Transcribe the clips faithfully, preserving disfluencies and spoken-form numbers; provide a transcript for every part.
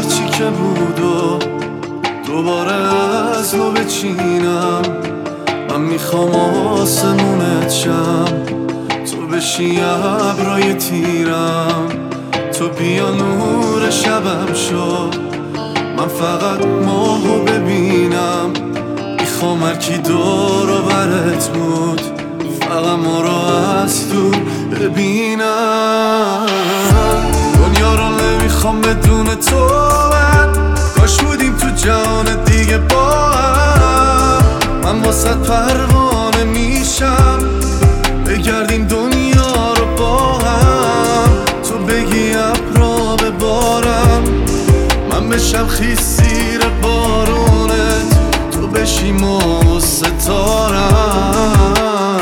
هرچی که بود و دوباره از نو بچینم. من میخوام آسمونت شم، تو بشی ابرای تیرم، تو بیا نور شبم شو، من فقط ماهو ببینم. میخوام هرکی دور و برت بود فقط ما رو از دور ببینم. دنیا رو نمیخوام بدون تو، من کاش بودیم تو جهان دیگه با هم. من واسه پروانه میشم، بگردیم دنیا رو با هم. تو بگی ابرا ببارم، من بشم خیس زیر بارونت، تو بشی ماه و ستارم.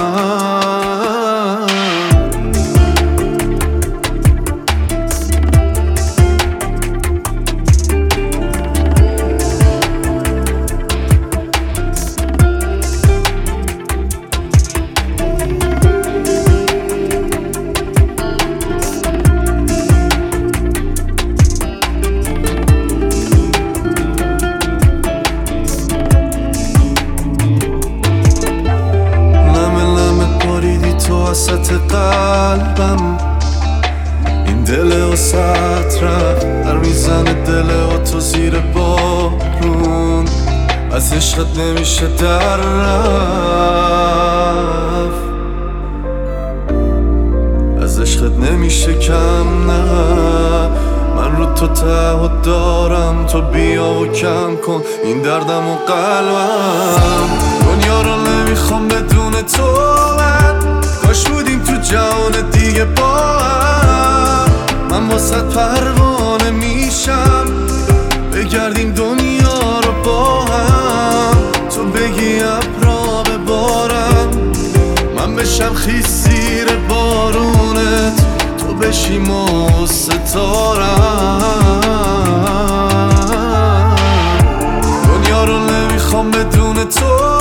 وسط قلبم این دل و رفت در میزنه دل و تو زیر بارون، از عشقت نمیشه در رفت، از عشقت نمیشه کم نه. من رو تو تعهد دارم، تو بیا و کم کن این دردم و قلبم. دنیا رو نمیخوام بدون تو، من کاش بودیم تو جهان دیگه با هم. من واسه پروانه میشم، بگردیم دنیا رو با هم. تو بگی ابرا ببارم، من بشم خیس زیر بارونت، تو بشی ماه و ستارم. دنیا رو نمیخوام بدون تو،